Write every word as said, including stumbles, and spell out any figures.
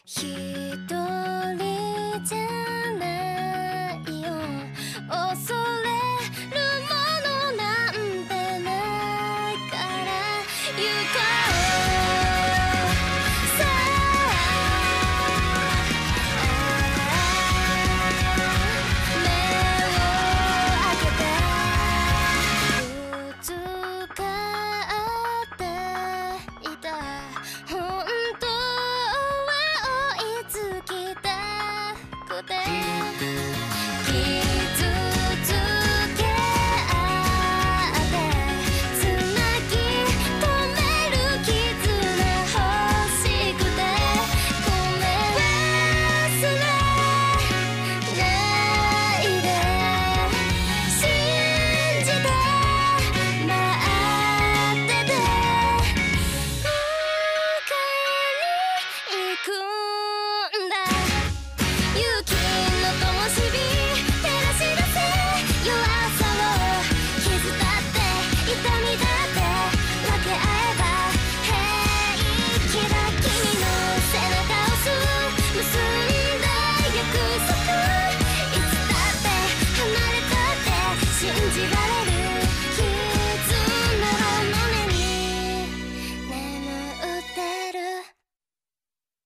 一人じゃないよ、恐れるものなんてないから行こうさあ、目を開けてぶつかっていた、本当は追いつきたくて傷つけ合ってつなぎ止める絆欲しくてごめん忘れないで信じて待ってて迎えに行くんだ、勇気の灯火照らし出せ弱さを傷だって痛みだって分け合えば平気だ、君の背中を押す結んだ約束、いつだって離れたって信じられ